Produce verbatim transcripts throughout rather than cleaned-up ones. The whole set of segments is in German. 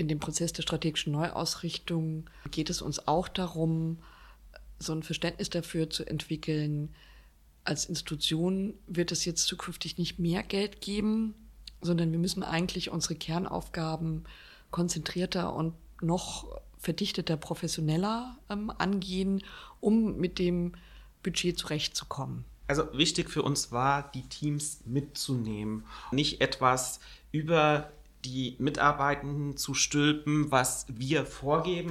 In dem Prozess der strategischen Neuausrichtung geht es uns auch darum, so ein Verständnis dafür zu entwickeln, als Institution wird es jetzt zukünftig nicht mehr Geld geben, sondern wir müssen eigentlich unsere Kernaufgaben konzentrierter und noch verdichteter, professioneller ähm, angehen, um mit dem Budget zurechtzukommen. Also wichtig für uns war, die Teams mitzunehmen, nicht etwas über die Mitarbeitenden zu stülpen, was wir vorgeben.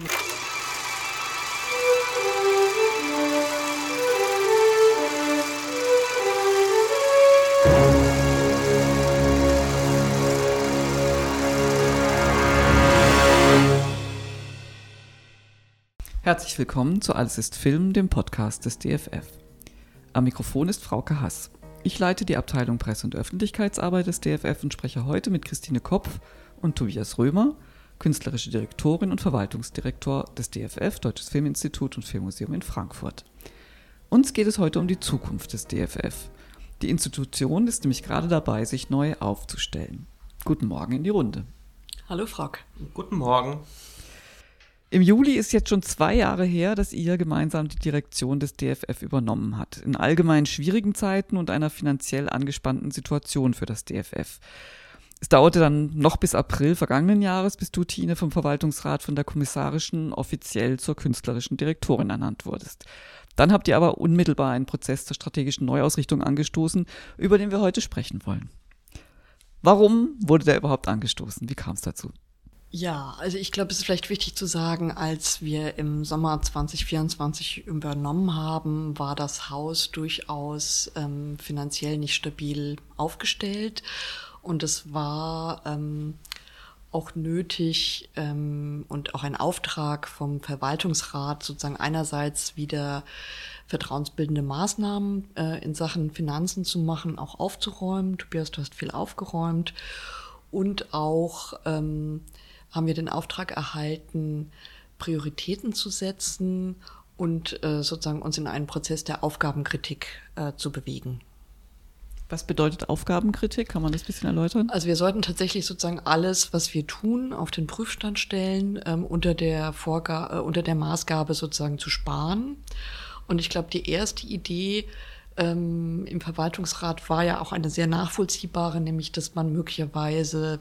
Herzlich willkommen zu Alles ist Film, dem Podcast des D F F. Am Mikrofon ist Frauke Hass. Ich leite die Abteilung Presse- und Öffentlichkeitsarbeit des D F F und spreche heute mit Christine Kopf und Tobias Römer, künstlerische Direktorin und Verwaltungsdirektor des D F F, Deutsches Filminstitut und Filmmuseum in Frankfurt. Uns geht es heute um die Zukunft des D F F. Die Institution ist nämlich gerade dabei, sich neu aufzustellen. Guten Morgen in die Runde. Hallo Frauke. Guten Morgen. Im Juli ist jetzt schon zwei Jahre her, dass ihr gemeinsam die Direktion des D F F übernommen habt. In allgemein schwierigen Zeiten und einer finanziell angespannten Situation für das D F F. Es dauerte dann noch bis April vergangenen Jahres, bis du, Tine, vom Verwaltungsrat von der kommissarischen offiziell zur künstlerischen Direktorin ernannt wurdest. Dann habt ihr aber unmittelbar einen Prozess zur strategischen Neuausrichtung angestoßen, über den wir heute sprechen wollen. Warum wurde der überhaupt angestoßen? Wie kam es dazu? Ja, also ich glaube, es ist vielleicht wichtig zu sagen, als wir im Sommer zwanzig vierundzwanzig übernommen haben, war das Haus durchaus ähm, finanziell nicht stabil aufgestellt. Und es war ähm, auch nötig ähm, und auch ein Auftrag vom Verwaltungsrat, sozusagen einerseits wieder vertrauensbildende Maßnahmen äh, in Sachen Finanzen zu machen, auch aufzuräumen. Tobias, du hast viel aufgeräumt. Und auch ähm, haben wir den Auftrag erhalten, Prioritäten zu setzen und äh, sozusagen uns in einen Prozess der Aufgabenkritik äh, zu bewegen. Was bedeutet Aufgabenkritik? Kann man das ein bisschen erläutern? Also wir sollten tatsächlich sozusagen alles, was wir tun, auf den Prüfstand stellen, ähm, unter der Vorga- äh, unter der Maßgabe sozusagen zu sparen. Und ich glaube, die erste Idee ähm, im Verwaltungsrat war ja auch eine sehr nachvollziehbare, nämlich dass man möglicherweise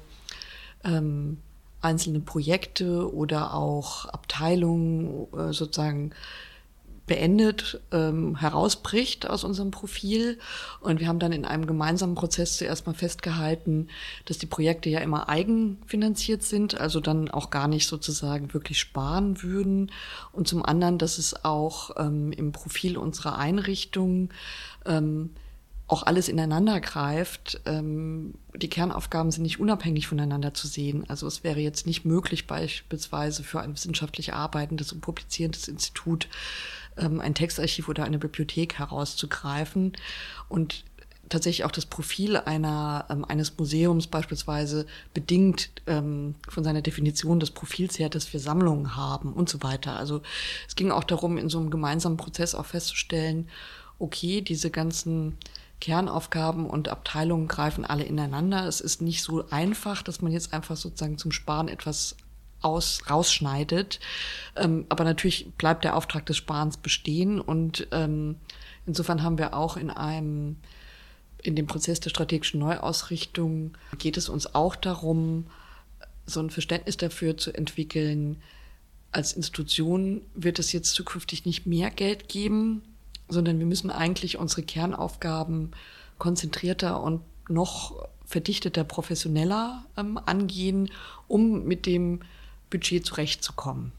ähm, einzelne Projekte oder auch Abteilungen äh, sozusagen beendet, ähm, herausbricht aus unserem Profil. Und wir haben dann in einem gemeinsamen Prozess zuerst mal festgehalten, dass die Projekte ja immer eigenfinanziert sind, also dann auch gar nicht sozusagen wirklich sparen würden. Und zum anderen, dass es auch ähm, im Profil unserer Einrichtung ähm, auch alles ineinander greift. Ähm, die Kernaufgaben sind nicht unabhängig voneinander zu sehen. Also es wäre jetzt nicht möglich, beispielsweise für ein wissenschaftlich arbeitendes und publizierendes Institut ähm, ein Textarchiv oder eine Bibliothek herauszugreifen. Und tatsächlich auch das Profil einer ähm, eines Museums beispielsweise bedingt ähm, von seiner Definition des Profils her, dass wir Sammlungen haben und so weiter. Also es ging auch darum, in so einem gemeinsamen Prozess auch festzustellen, okay, diese ganzen Kernaufgaben und Abteilungen greifen alle ineinander. Es ist nicht so einfach, dass man jetzt einfach sozusagen zum Sparen etwas aus, rausschneidet. Ähm, aber natürlich bleibt der Auftrag des Sparens bestehen. Und ähm, insofern haben wir auch in einem, in dem Prozess der strategischen Neuausrichtung geht es uns auch darum, so ein Verständnis dafür zu entwickeln, als Institution wird es jetzt zukünftig nicht mehr Geld geben, sondern wir müssen eigentlich unsere Kernaufgaben konzentrierter und noch verdichteter, professioneller ähm, angehen, um mit dem Budget zurechtzukommen.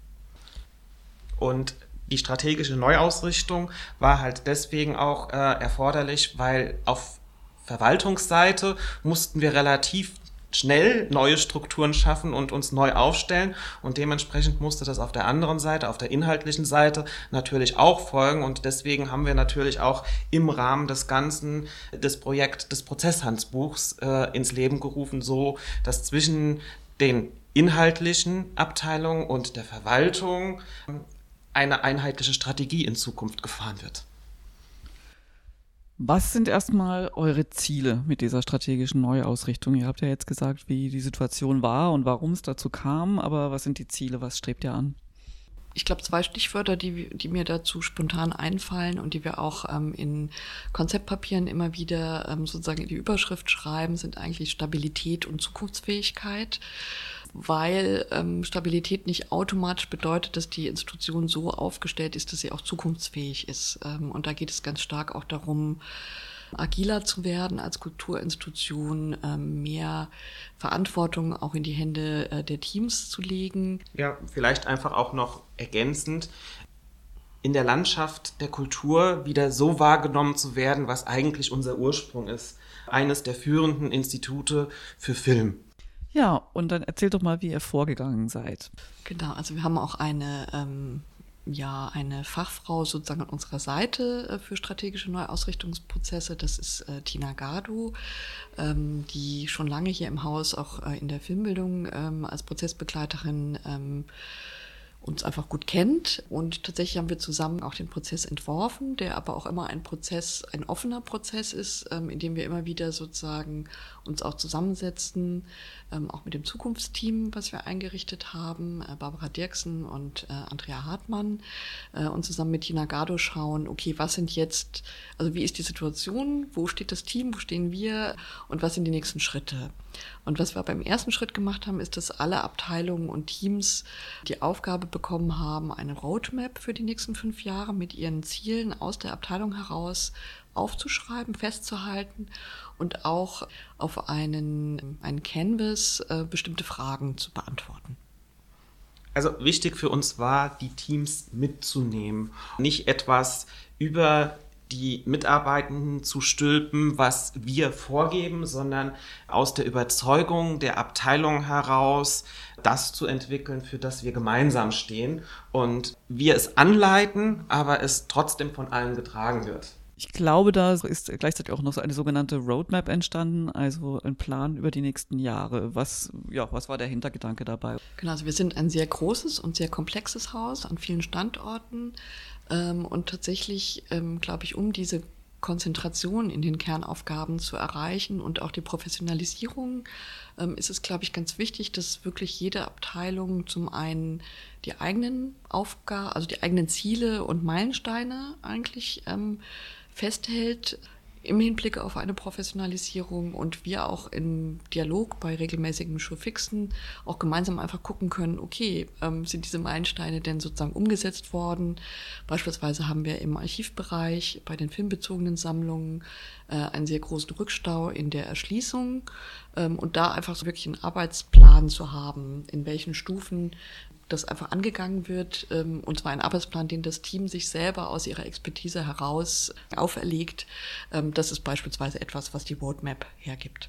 Und die strategische Neuausrichtung war halt deswegen auch äh, erforderlich, weil auf Verwaltungsseite mussten wir relativ schnell neue Strukturen schaffen und uns neu aufstellen, und dementsprechend musste das auf der anderen Seite, auf der inhaltlichen Seite natürlich auch folgen, und deswegen haben wir natürlich auch im Rahmen des Ganzen das Projekt des Prozesshandbuchs äh, ins Leben gerufen, so dass zwischen den inhaltlichen Abteilungen und der Verwaltung eine einheitliche Strategie in Zukunft gefahren wird. Was sind erstmal eure Ziele mit dieser strategischen Neuausrichtung? Ihr habt ja jetzt gesagt, wie die Situation war und warum es dazu kam, aber was sind die Ziele? Was strebt ihr an? Ich glaube, zwei Stichwörter, die, die mir dazu spontan einfallen und die wir auch ähm, in Konzeptpapieren immer wieder ähm, sozusagen in die Überschrift schreiben, sind eigentlich Stabilität und Zukunftsfähigkeit, weil ähm, Stabilität nicht automatisch bedeutet, dass die Institution so aufgestellt ist, dass sie auch zukunftsfähig ist. Ähm, und da geht es ganz stark auch darum, agiler zu werden als Kulturinstitution, mehr Verantwortung auch in die Hände der Teams zu legen. Ja, vielleicht einfach auch noch ergänzend, in der Landschaft der Kultur wieder so wahrgenommen zu werden, was eigentlich unser Ursprung ist. Eines der führenden Institute für Film. Ja, und dann erzählt doch mal, wie ihr vorgegangen seid. Genau, also wir haben auch eine ähm, ja eine Fachfrau sozusagen an unserer Seite äh, für strategische Neuausrichtungsprozesse. Das ist äh, Tina Gadu, ähm, die schon lange hier im Haus auch äh, in der Filmbildung ähm, als Prozessbegleiterin ähm, uns einfach gut kennt. Und tatsächlich haben wir zusammen auch den Prozess entworfen, der aber auch immer ein Prozess, ein offener Prozess ist, ähm, in dem wir immer wieder sozusagen uns auch zusammensetzen, ähm, auch mit dem Zukunftsteam, was wir eingerichtet haben, äh, Barbara Dirksen und äh, Andrea Hartmann, äh, und zusammen mit Tina Gado schauen, okay, was sind jetzt, also wie ist die Situation, wo steht das Team, wo stehen wir und was sind die nächsten Schritte? Und was wir beim ersten Schritt gemacht haben, ist, dass alle Abteilungen und Teams die Aufgabe bekommen haben, eine Roadmap für die nächsten fünf Jahre mit ihren Zielen aus der Abteilung heraus aufzuschreiben, festzuhalten und auch auf einen, einen Canvas äh, bestimmte Fragen zu beantworten. Also wichtig für uns war, die Teams mitzunehmen, nicht etwas über die Mitarbeitenden zu stülpen, was wir vorgeben, sondern aus der Überzeugung der Abteilung heraus das zu entwickeln, für das wir gemeinsam stehen und wir es anleiten, aber es trotzdem von allen getragen wird. Ich glaube, da ist gleichzeitig auch noch so eine sogenannte Roadmap entstanden, also ein Plan über die nächsten Jahre. Was, ja, was war der Hintergedanke dabei? Genau, also wir sind ein sehr großes und sehr komplexes Haus an vielen Standorten ähm, und tatsächlich, ähm, glaube ich, um diese Konzentration in den Kernaufgaben zu erreichen und auch die Professionalisierung, ähm, ist es, glaube ich, ganz wichtig, dass wirklich jede Abteilung zum einen die eigenen Aufgaben, also die eigenen Ziele und Meilensteine eigentlich ähm, festhält im Hinblick auf eine Professionalisierung und wir auch im Dialog bei regelmäßigen Showfixen auch gemeinsam einfach gucken können, okay, ähm, sind diese Meilensteine denn sozusagen umgesetzt worden? Beispielsweise haben wir im Archivbereich bei den filmbezogenen Sammlungen äh, einen sehr großen Rückstau in der Erschließung ähm, und da einfach so wirklich einen Arbeitsplan zu haben, in welchen Stufen das einfach angegangen wird, ähm, und zwar ein Arbeitsplan, den das Team sich selber aus ihrer Expertise heraus auferlegt. Ähm, das ist beispielsweise etwas, was die Roadmap hergibt.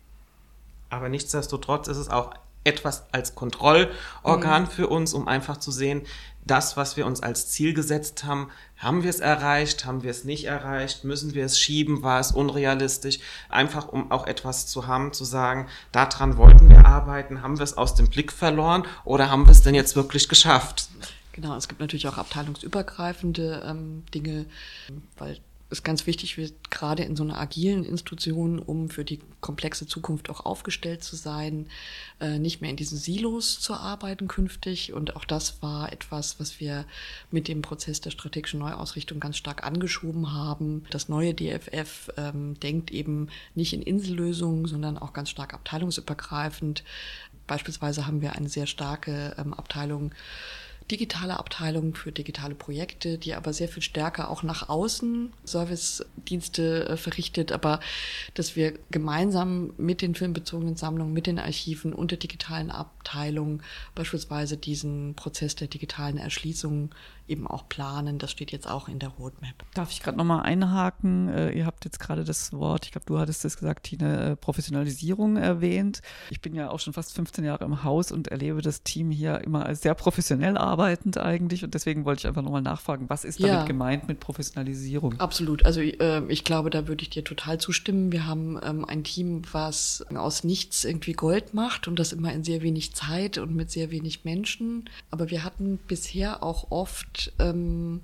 Aber nichtsdestotrotz ist es auch etwas als Kontrollorgan mhm. für uns, um einfach zu sehen, das, was wir uns als Ziel gesetzt haben, haben wir es erreicht, haben wir es nicht erreicht, müssen wir es schieben, war es unrealistisch, einfach um auch etwas zu haben, zu sagen, daran wollten wir arbeiten, haben wir es aus dem Blick verloren oder haben wir es denn jetzt wirklich geschafft? Genau, es gibt natürlich auch abteilungsübergreifende ähm, Dinge, weil ist ganz wichtig, wird gerade in so einer agilen Institution, um für die komplexe Zukunft auch aufgestellt zu sein, äh, nicht mehr in diesen Silos zu arbeiten künftig. Und auch das war etwas, was wir mit dem Prozess der strategischen Neuausrichtung ganz stark angeschoben haben. Das neue D F F ähm, denkt eben nicht in Insellösungen, sondern auch ganz stark abteilungsübergreifend. Beispielsweise haben wir eine sehr starke ähm, Abteilung, digitale Abteilung für digitale Projekte, die aber sehr viel stärker auch nach außen Servicedienste äh, verrichtet, aber dass wir gemeinsam mit den filmbezogenen Sammlungen, mit den Archiven und der digitalen Abteilung beispielsweise diesen Prozess der digitalen Erschließung eben auch planen. Das steht jetzt auch in der Roadmap. Darf ich gerade nochmal einhaken? Äh, ihr habt jetzt gerade das Wort, ich glaube, du hattest es gesagt, Tine, äh, Professionalisierung erwähnt. Ich bin ja auch schon fast fünfzehn Jahre im Haus und erlebe das Team hier immer als sehr professionell arbeitend eigentlich und deswegen wollte ich einfach nochmal nachfragen, was ist damit ja gemeint mit Professionalisierung? Absolut. Also äh, ich glaube, da würde ich dir total zustimmen. Wir haben ähm, ein Team, was aus nichts irgendwie Gold macht und das immer in sehr wenig Zeit und mit sehr wenig Menschen. Aber wir hatten bisher auch oft Ähm,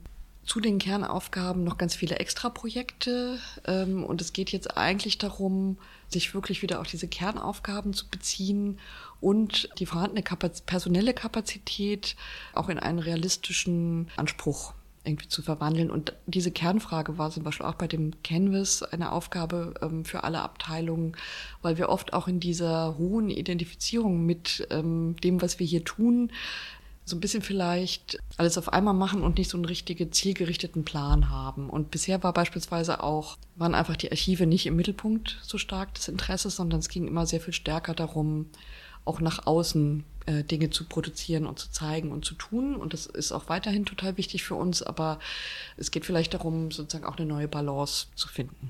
zu den Kernaufgaben noch ganz viele Extraprojekte. Ähm, und es geht jetzt eigentlich darum, sich wirklich wieder auf diese Kernaufgaben zu beziehen und die vorhandene Kapaz- personelle Kapazität auch in einen realistischen Anspruch irgendwie zu verwandeln. Und diese Kernfrage war zum Beispiel auch bei dem Canvas eine Aufgabe ähm, für alle Abteilungen, weil wir oft auch in dieser hohen Identifizierung mit ähm, dem, was wir hier tun, so ein bisschen vielleicht alles auf einmal machen und nicht so einen richtigen zielgerichteten Plan haben. Und bisher war beispielsweise auch, waren einfach die Archive nicht im Mittelpunkt so stark des Interesses, sondern es ging immer sehr viel stärker darum, auch nach außen äh, Dinge zu produzieren und zu zeigen und zu tun. Und das ist auch weiterhin total wichtig für uns, aber es geht vielleicht darum, sozusagen auch eine neue Balance zu finden.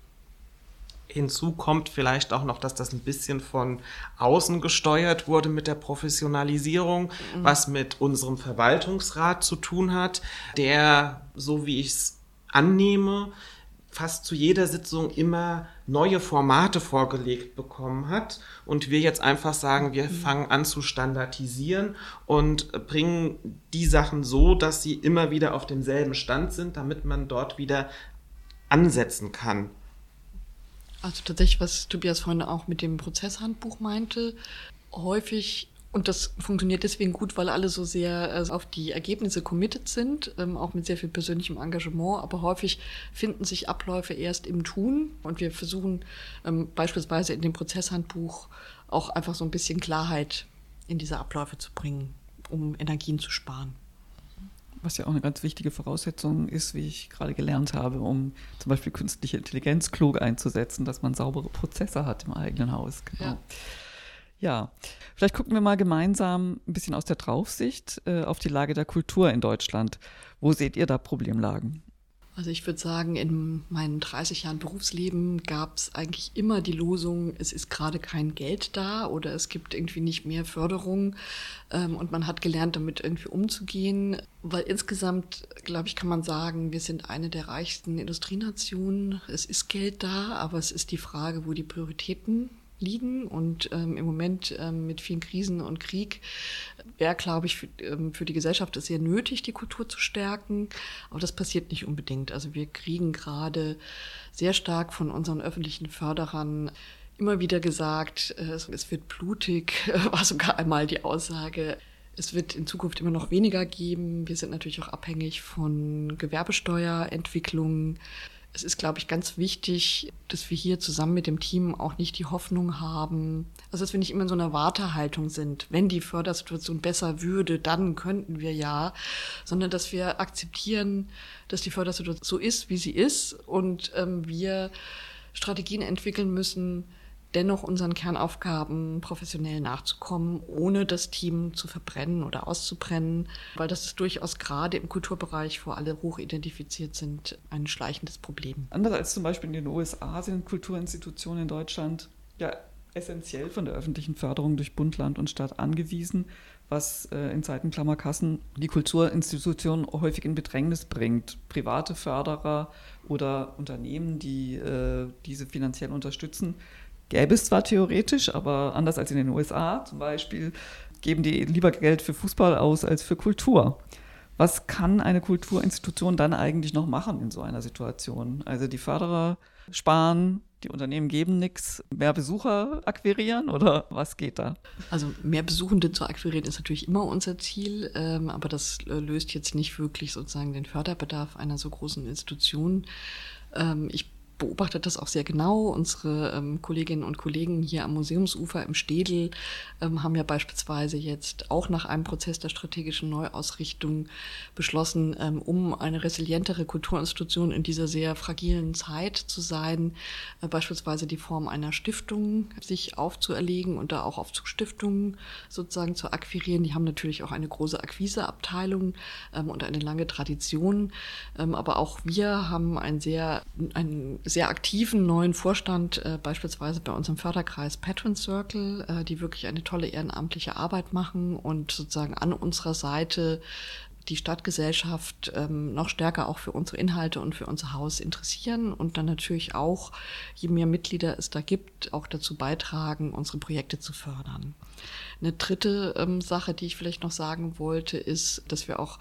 Hinzu kommt vielleicht auch noch, dass das ein bisschen von außen gesteuert wurde mit der Professionalisierung, mhm. was mit unserem Verwaltungsrat zu tun hat, der, so wie ich es annehme, fast zu jeder Sitzung immer neue Formate vorgelegt bekommen hat und wir jetzt einfach sagen, wir mhm. fangen an zu standardisieren und bringen die Sachen so, dass sie immer wieder auf demselben Stand sind, damit man dort wieder ansetzen kann. Also tatsächlich, was Tobias vorhin auch mit dem Prozesshandbuch meinte, häufig, und das funktioniert deswegen gut, weil alle so sehr also auf die Ergebnisse committed sind, ähm, auch mit sehr viel persönlichem Engagement, aber häufig finden sich Abläufe erst im Tun und wir versuchen ähm, beispielsweise in dem Prozesshandbuch auch einfach so ein bisschen Klarheit in diese Abläufe zu bringen, um Energien zu sparen. Was ja auch eine ganz wichtige Voraussetzung ist, wie ich gerade gelernt habe, um zum Beispiel künstliche Intelligenz klug einzusetzen, dass man saubere Prozesse hat im eigenen Haus. Genau. Ja. Ja, vielleicht gucken wir mal gemeinsam ein bisschen aus der Draufsicht äh, auf die Lage der Kultur in Deutschland. Wo seht ihr da Problemlagen? Also ich würde sagen, in meinen dreißig Jahren Berufsleben gab es eigentlich immer die Losung, es ist gerade kein Geld da oder es gibt irgendwie nicht mehr Förderung ähm, und man hat gelernt, damit irgendwie umzugehen, weil insgesamt, glaube ich, kann man sagen, wir sind eine der reichsten Industrienationen. Es ist Geld da, aber es ist die Frage, wo die Prioritäten liegen und ähm, im Moment ähm, mit vielen Krisen und Krieg wäre, glaube ich, für, ähm, für die Gesellschaft es sehr nötig, die Kultur zu stärken, aber das passiert nicht unbedingt. Also wir kriegen gerade sehr stark von unseren öffentlichen Förderern immer wieder gesagt, äh, es wird blutig, war sogar einmal die Aussage. Es wird in Zukunft immer noch weniger geben. Wir sind natürlich auch abhängig von Gewerbesteuerentwicklungen. Es ist, glaube ich, ganz wichtig, dass wir hier zusammen mit dem Team auch nicht die Hoffnung haben, also dass wir nicht immer in so einer Wartehaltung sind. Wenn die Fördersituation besser würde, dann könnten wir ja, sondern dass wir akzeptieren, dass die Fördersituation so ist, wie sie ist und ähm, wir Strategien entwickeln müssen, dennoch unseren Kernaufgaben professionell nachzukommen, ohne das Team zu verbrennen oder auszubrennen, weil das ist durchaus gerade im Kulturbereich, wo alle hoch identifiziert sind, ein schleichendes Problem. Anders als zum Beispiel in den U S A sind Kulturinstitutionen in Deutschland ja essentiell von der öffentlichen Förderung durch Bund, Land und Stadt angewiesen, was äh, in Zeiten Klammerkassen die Kulturinstitutionen häufig in Bedrängnis bringt. Private Förderer oder Unternehmen, die äh, diese finanziell unterstützen, gäbe es zwar theoretisch, aber anders als in den U S A zum Beispiel, geben die lieber Geld für Fußball aus als für Kultur. Was kann eine Kulturinstitution dann eigentlich noch machen in so einer Situation? Also die Förderer sparen, die Unternehmen geben nichts, mehr Besucher akquirieren oder was geht da? Also mehr Besuchende zu akquirieren ist natürlich immer unser Ziel, ähm, aber das äh, löst jetzt nicht wirklich sozusagen den Förderbedarf einer so großen Institution. Ähm, ich beobachtet das auch sehr genau. Unsere ähm, Kolleginnen und Kollegen hier am Museumsufer im Städel ähm, haben ja beispielsweise jetzt auch nach einem Prozess der strategischen Neuausrichtung beschlossen, ähm, um eine resilientere Kulturinstitution in dieser sehr fragilen Zeit zu sein, äh, beispielsweise die Form einer Stiftung sich aufzuerlegen und da auch auf Zustiftungen sozusagen zu akquirieren. Die haben natürlich auch eine große Akquiseabteilung ähm, und eine lange Tradition, ähm, aber auch wir haben ein sehr, ein sehr aktiven neuen Vorstand, äh, beispielsweise bei unserem Förderkreis Patron Circle, äh, die wirklich eine tolle ehrenamtliche Arbeit machen und sozusagen an unserer Seite die Stadtgesellschaft ähm, noch stärker auch für unsere Inhalte und für unser Haus interessieren und dann natürlich auch, je mehr Mitglieder es da gibt, auch dazu beitragen, unsere Projekte zu fördern. Eine dritte ähm, Sache, die ich vielleicht noch sagen wollte, ist, dass wir auch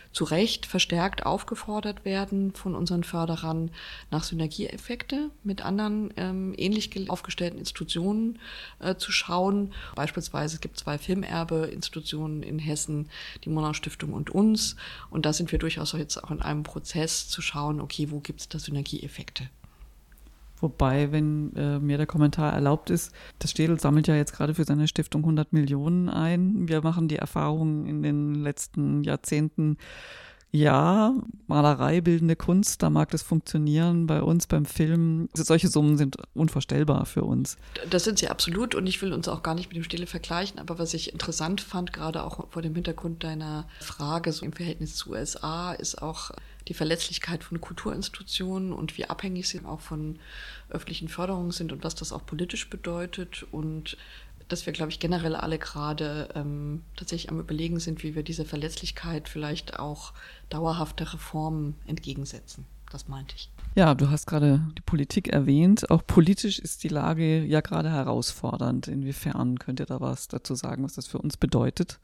zu Recht verstärkt aufgefordert werden von unseren Förderern, nach Synergieeffekte mit anderen ähm, ähnlich aufgestellten Institutionen äh, zu schauen. Beispielsweise es gibt zwei Filmerbe-Institutionen in Hessen, die Monarch-Stiftung und uns. Und da sind wir durchaus jetzt auch in einem Prozess zu schauen, okay, wo gibt es da Synergieeffekte? Wobei, wenn äh, mir der Kommentar erlaubt ist, das Städel sammelt ja jetzt gerade für seine Stiftung hundert Millionen ein. Wir machen die Erfahrung in den letzten Jahrzehnten, ja, Malerei, bildende Kunst, da mag das funktionieren. Bei uns beim Film, also solche Summen sind unvorstellbar für uns. Das sind sie absolut und ich will uns auch gar nicht mit dem Städel vergleichen, aber was ich interessant fand, gerade auch vor dem Hintergrund deiner Frage, so im Verhältnis zu U S A, ist auch die Verletzlichkeit von Kulturinstitutionen und wie abhängig sie auch von öffentlichen Förderungen sind und was das auch politisch bedeutet und dass wir, glaube ich, generell alle gerade ähm, tatsächlich am Überlegen sind, wie wir dieser Verletzlichkeit vielleicht auch dauerhafte Reformen entgegensetzen. Das meinte ich. Ja, du hast gerade die Politik erwähnt. Auch politisch ist die Lage ja gerade herausfordernd. Inwiefern könnt ihr da was dazu sagen, was das für uns bedeutet?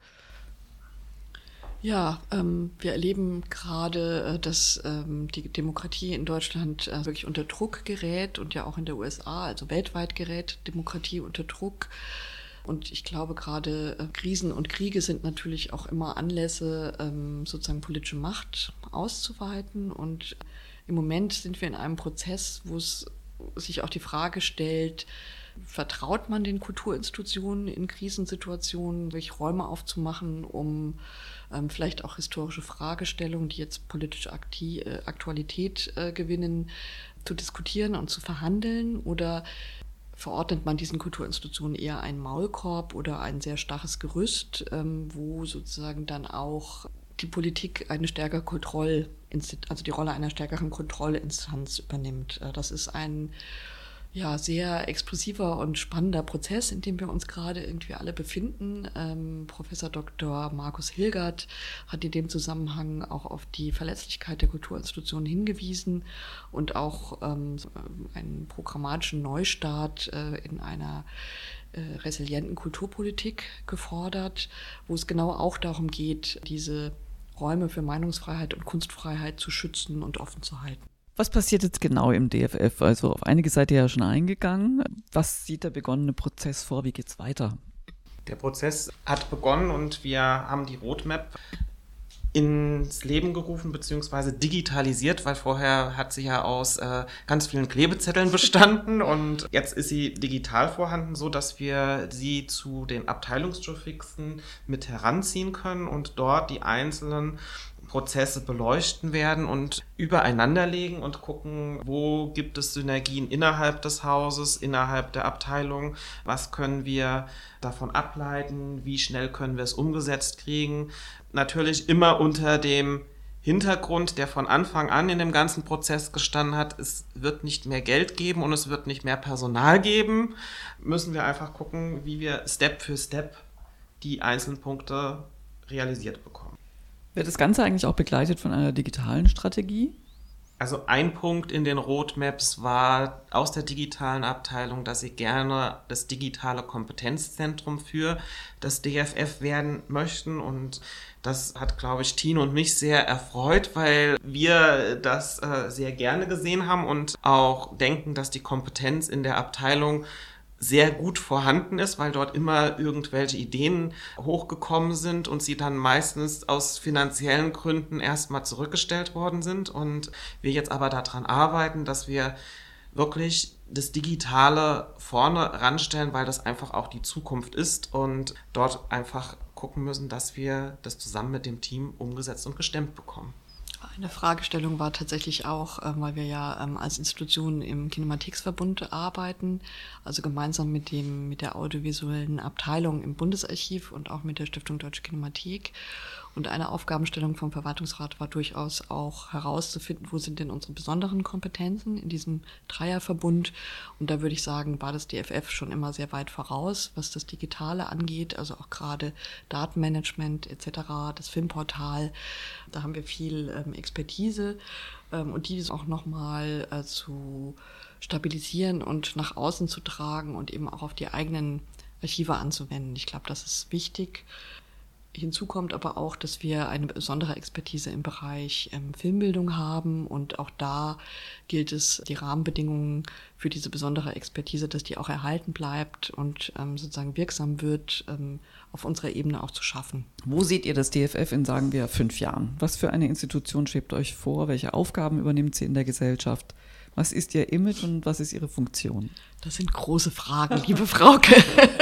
Ja, ähm, wir erleben gerade, äh, dass ähm, die Demokratie in Deutschland äh, wirklich unter Druck gerät und ja auch in der U S A, also weltweit gerät Demokratie unter Druck. Und ich glaube, gerade äh, Krisen und Kriege sind natürlich auch immer Anlässe, ähm, sozusagen politische Macht auszuweiten. Und im Moment sind wir in einem Prozess, wo es sich auch die Frage stellt, vertraut man den Kulturinstitutionen in Krisensituationen, wirklich Räume aufzumachen, um ähm, vielleicht auch historische Fragestellungen, die jetzt politische Akti- äh, Aktualität äh, gewinnen, zu diskutieren und zu verhandeln? Oder verordnet man diesen Kulturinstitutionen eher einen Maulkorb oder ein sehr starres Gerüst, ähm, wo sozusagen dann auch die Politik eine stärkere Kontroll, also die Rolle einer stärkeren Kontrollinstanz übernimmt? Äh, das ist ein ja, sehr explosiver und spannender Prozess, in dem wir uns gerade irgendwie alle befinden. Ähm, Professor Doktor Markus Hilgert hat in dem Zusammenhang auch auf die Verletzlichkeit der Kulturinstitutionen hingewiesen und auch ähm, einen programmatischen Neustart äh, in einer äh, resilienten Kulturpolitik gefordert, wo es genau auch darum geht, diese Räume für Meinungsfreiheit und Kunstfreiheit zu schützen und offen zu halten. Was passiert jetzt genau im D F F? Also auf einige seid ihr ja schon eingegangen. Was sieht der begonnene Prozess vor? Wie geht's weiter? Der Prozess hat begonnen und wir haben die Roadmap ins Leben gerufen bzw. digitalisiert, weil vorher hat sie ja aus äh, ganz vielen Klebezetteln bestanden und jetzt ist sie digital vorhanden, so dass wir sie zu den Abteilungsjurfixen mit heranziehen können und dort die einzelnen Prozesse beleuchten werden und übereinander legen und gucken, wo gibt es Synergien innerhalb des Hauses, innerhalb der Abteilung, was können wir davon ableiten, wie schnell können wir es umgesetzt kriegen. Natürlich immer unter dem Hintergrund, der von Anfang an in dem ganzen Prozess gestanden hat, es wird nicht mehr Geld geben und es wird nicht mehr Personal geben, müssen wir einfach gucken, wie wir Step für Step die einzelnen Punkte realisiert bekommen. Wird das Ganze eigentlich auch begleitet von einer digitalen Strategie? Also ein Punkt in den Roadmaps war aus der digitalen Abteilung, dass sie gerne das digitale Kompetenzzentrum für das D F F werden möchten. Und das hat, glaube ich, Tine und mich sehr erfreut, weil wir das äh, sehr gerne gesehen haben und auch denken, dass die Kompetenz in der Abteilung sehr gut vorhanden ist, weil dort immer irgendwelche Ideen hochgekommen sind und sie dann meistens aus finanziellen Gründen erstmal zurückgestellt worden sind und wir jetzt aber daran arbeiten, dass wir wirklich das Digitale vorne ranstellen, weil das einfach auch die Zukunft ist und dort einfach gucken müssen, dass wir das zusammen mit dem Team umgesetzt und gestemmt bekommen. Eine Fragestellung war tatsächlich auch, äh, weil wir ja ähm, als Institution im Kinematheksverbund arbeiten, also gemeinsam mit dem mit der audiovisuellen Abteilung im Bundesarchiv und auch mit der Stiftung Deutsche Kinemathek. Und eine Aufgabenstellung vom Verwaltungsrat war durchaus auch herauszufinden, wo sind denn unsere besonderen Kompetenzen in diesem Dreierverbund. Und da würde ich sagen, war das D F F schon immer sehr weit voraus, was das Digitale angeht, also auch gerade Datenmanagement et cetera, das Filmportal. Da haben wir viel ähm, Expertise ähm, und die auch nochmal äh, zu stabilisieren und nach außen zu tragen und eben auch auf die eigenen Archive anzuwenden. Ich glaube, das ist wichtig. Hinzu kommt aber auch, dass wir eine besondere Expertise im Bereich ähm, Filmbildung haben und auch da gilt es, die Rahmenbedingungen für diese besondere Expertise, dass die auch erhalten bleibt und ähm, sozusagen wirksam wird, ähm, auf unserer Ebene auch zu schaffen. Wo seht ihr das D F F in, sagen wir, fünf Jahren? Was für eine Institution schwebt euch vor? Welche Aufgaben übernimmt sie in der Gesellschaft? Was ist ihr Image und was ist ihre Funktion? Das sind große Fragen, liebe Frauke.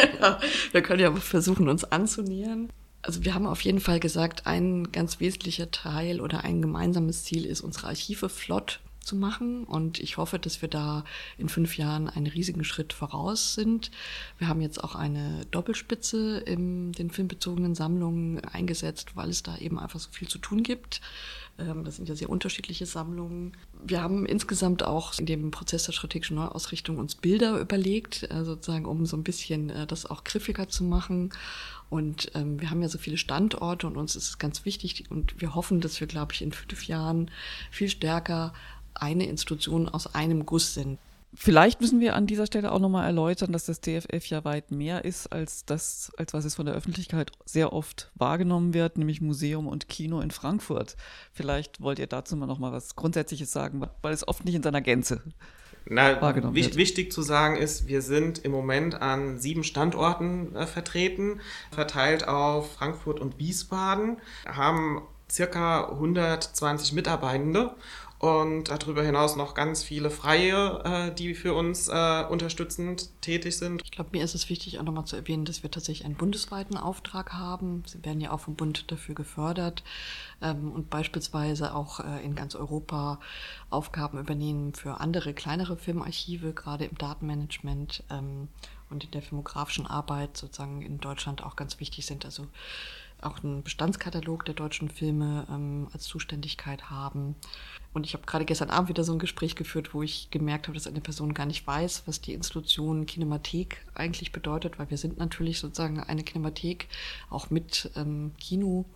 Wir können ja versuchen, uns anzunähern. Also wir haben auf jeden Fall gesagt, ein ganz wesentlicher Teil oder ein gemeinsames Ziel ist, unsere Archive flott zu machen. Und ich hoffe, dass wir da in fünf Jahren einen riesigen Schritt voraus sind. Wir haben jetzt auch eine Doppelspitze in den filmbezogenen Sammlungen eingesetzt, weil es da eben einfach so viel zu tun gibt. Das sind ja sehr unterschiedliche Sammlungen. Wir haben insgesamt auch in dem Prozess der strategischen Neuausrichtung uns Bilder überlegt, sozusagen, um so ein bisschen das auch griffiger zu machen. Und ähm, wir haben ja so viele Standorte und uns ist es ganz wichtig und wir hoffen, dass wir, glaube ich, in fünf Jahren viel stärker eine Institution aus einem Guss sind. Vielleicht müssen wir an dieser Stelle auch nochmal erläutern, dass das D F F ja weit mehr ist als das, als was es von der Öffentlichkeit sehr oft wahrgenommen wird, nämlich Museum und Kino in Frankfurt. Vielleicht wollt ihr dazu mal nochmal was Grundsätzliches sagen, weil es oft nicht in seiner Gänze Na, wahrgenommen wich, wird. Wichtig zu sagen ist, wir sind im Moment an sieben Standorten äh, vertreten, verteilt auf Frankfurt und Wiesbaden, haben circa hundertzwanzig Mitarbeitende. Und darüber hinaus noch ganz viele Freie, äh, die für uns äh, unterstützend tätig sind. Ich glaube, mir ist es wichtig, auch nochmal zu erwähnen, dass wir tatsächlich einen bundesweiten Auftrag haben. Sie werden ja auch vom Bund dafür gefördert ähm, und beispielsweise auch äh, in ganz Europa Aufgaben übernehmen für andere, kleinere Filmarchive, gerade im Datenmanagement ähm, und in der filmografischen Arbeit sozusagen in Deutschland auch ganz wichtig sind. Also auch einen Bestandskatalog der deutschen Filme ähm, als Zuständigkeit haben. Und ich habe gerade gestern Abend wieder so ein Gespräch geführt, wo ich gemerkt habe, dass eine Person gar nicht weiß, was die Institution Kinemathek eigentlich bedeutet, weil wir sind natürlich sozusagen eine Kinemathek, auch mit ähm, Kino.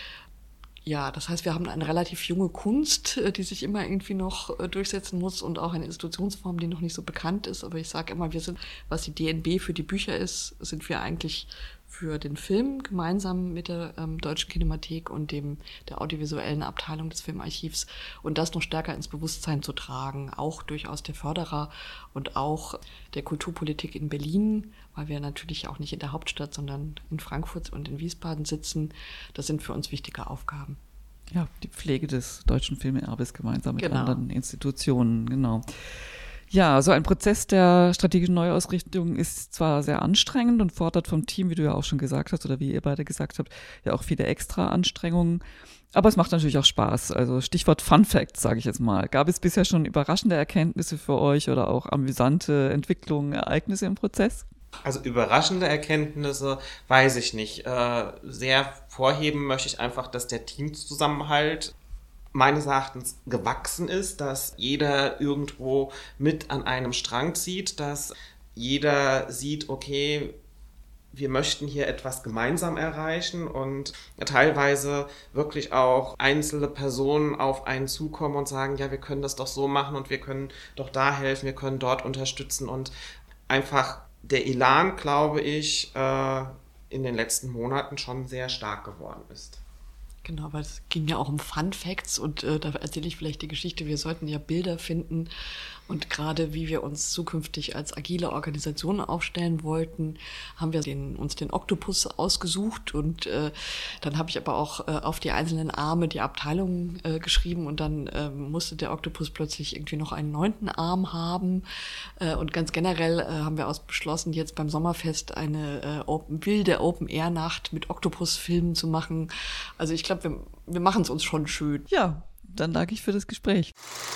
Ja, das heißt, wir haben eine relativ junge Kunst, die sich immer irgendwie noch durchsetzen muss und auch eine Institutionsform, die noch nicht so bekannt ist. Aber ich sage immer, wir sind, was die D N B für die Bücher ist, sind wir eigentlich für den Film gemeinsam mit der ähm, Deutschen Kinemathek und dem der audiovisuellen Abteilung des Filmarchivs und das noch stärker ins Bewusstsein zu tragen, auch durchaus der Förderer und auch der Kulturpolitik in Berlin, weil wir natürlich auch nicht in der Hauptstadt, sondern in Frankfurt und in Wiesbaden sitzen. Das sind für uns wichtige Aufgaben. Ja, die Pflege des deutschen Filmeerbes gemeinsam mit Genau. anderen Institutionen, genau. Ja, so ein Prozess der strategischen Neuausrichtung ist zwar sehr anstrengend und fordert vom Team, wie du ja auch schon gesagt hast oder wie ihr beide gesagt habt, ja auch viele extra Anstrengungen. Aber es macht natürlich auch Spaß. Also Stichwort Fun Facts, sage ich jetzt mal. Gab es bisher schon überraschende Erkenntnisse für euch oder auch amüsante Entwicklungen, Ereignisse im Prozess? Also überraschende Erkenntnisse weiß ich nicht. Äh, sehr vorheben möchte ich einfach, dass der Teamzusammenhalt meines Erachtens gewachsen ist, dass jeder irgendwo mit an einem Strang zieht, dass jeder sieht, okay, wir möchten hier etwas gemeinsam erreichen und teilweise wirklich auch einzelne Personen auf einen zukommen und sagen, ja, wir können das doch so machen und wir können doch da helfen, wir können dort unterstützen und einfach der Elan, glaube ich, äh, in den letzten Monaten schon sehr stark geworden ist. Genau, weil es ging ja auch um Fun Facts und äh, da erzähle ich vielleicht die Geschichte, wir sollten ja Bilder finden und gerade wie wir uns zukünftig als agile Organisation aufstellen wollten, haben wir den, uns den Oktopus ausgesucht und äh, dann habe ich aber auch äh, auf die einzelnen Arme die Abteilungen äh, geschrieben und dann äh, musste der Oktopus plötzlich irgendwie noch einen neunten Arm haben äh, und ganz generell äh, haben wir auch beschlossen, jetzt beim Sommerfest eine äh, Open, wilde Open-Air-Nacht mit Oktopus-Filmen zu machen. Also ich glaube, wir, wir machen es uns schon schön. Ja, dann danke ich für das Gespräch.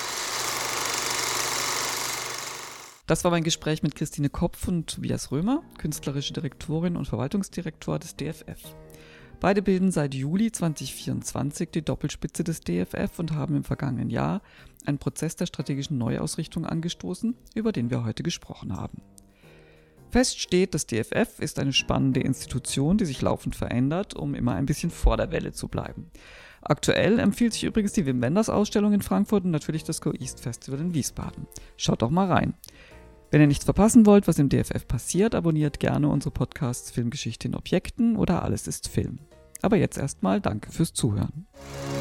Das war mein Gespräch mit Christine Kopf und Tobias Römer, künstlerische Direktorin und Verwaltungsdirektor des D F F. Beide bilden seit Juli zwanzig vierundzwanzig die Doppelspitze des D F F und haben im vergangenen Jahr einen Prozess der strategischen Neuausrichtung angestoßen, über den wir heute gesprochen haben. Fest steht, das D F F ist eine spannende Institution, die sich laufend verändert, um immer ein bisschen vor der Welle zu bleiben. Aktuell empfiehlt sich übrigens die Wim Wenders Ausstellung in Frankfurt und natürlich das Go East Festival in Wiesbaden. Schaut doch mal rein. Wenn ihr nichts verpassen wollt, was im D F F passiert, abonniert gerne unsere Podcasts Filmgeschichte in Objekten oder Alles ist Film. Aber jetzt erstmal danke fürs Zuhören.